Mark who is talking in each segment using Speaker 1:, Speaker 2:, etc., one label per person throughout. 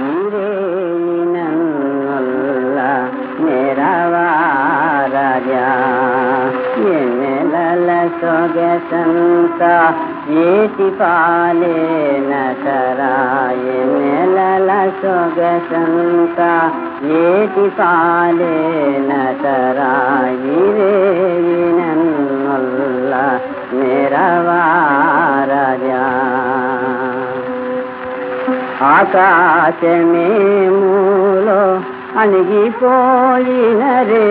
Speaker 1: ఈరేనల్ల నెరవారజా ఎన్నెలల సొగసంత ఏటి పాలేనటరా ఎన్నెలల సొగసంత ఏటి పాలేనటరా ఈరేనల్ల నెరవారజా ఆకాశమేమూలో అణిగిపోయిన రే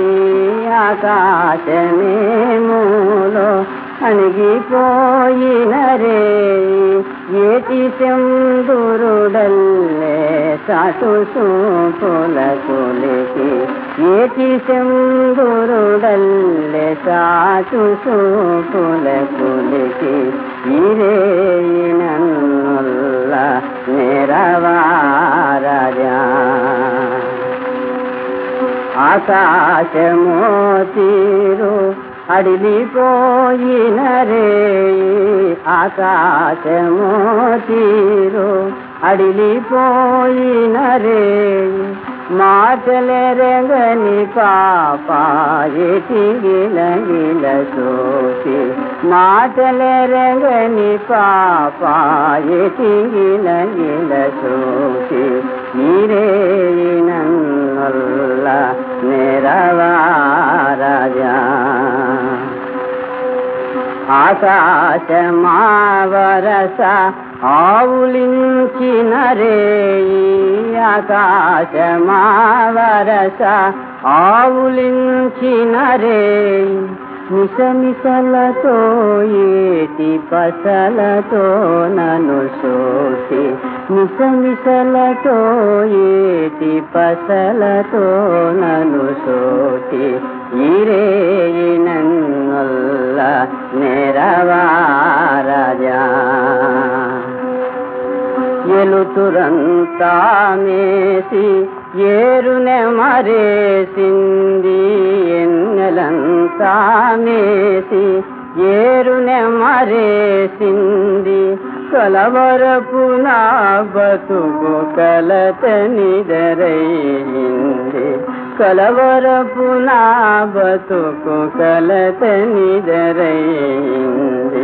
Speaker 1: ఆకాశమేమూలో అణిగిపోయిన రే ఏటి చందురుడల్లే సాటు సూపుల కొలికి ఏటి చందురుడల్లే సాటు సూపుల కొలికి ఈరేనల్ల నెరవారజా ఆకాశమో తీరు అడిలిపోయిన రే ఆకాశమో తీరు అడిలిపోయిన రే మాటలెరగని పాప ఏటి గిలగిల సోకి మాటలెరగని పాప ఏటి గిలగిల సోకి ఈరేనల్ల నెరవారజా ఆకాశమావరస ఆవులించిన రే ఆకాశమావరస ఆవులించిన రే మిసమిసలతో ఏటి పసలతో నన్ను సోసి మిసమిసలతో ఏటి పసలతో నన్ను సోసి ఈరేనల్ల నెరవారజా ఎలుతురంతా మేసి ఏరునె మరేసింది ఎన్నెలంతా మేసి ఏరునె మరేసింది కలవరపు నా బతుకు కలత నిదరయింది కలవరపు నా బతుకు కలత నిదరయింది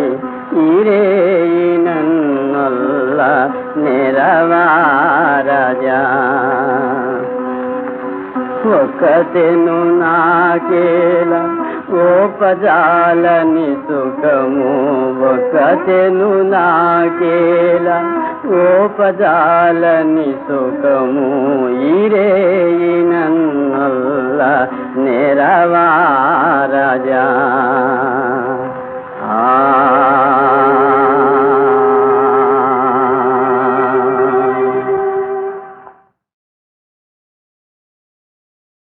Speaker 1: ఈరేనల్ల నెరవారజా ఒక్కతెను నాకేలా ఓపజాలని సుఖము ఒక్కతెను నాకేలా ఓపజాలని సుఖము ఈరేనల్ల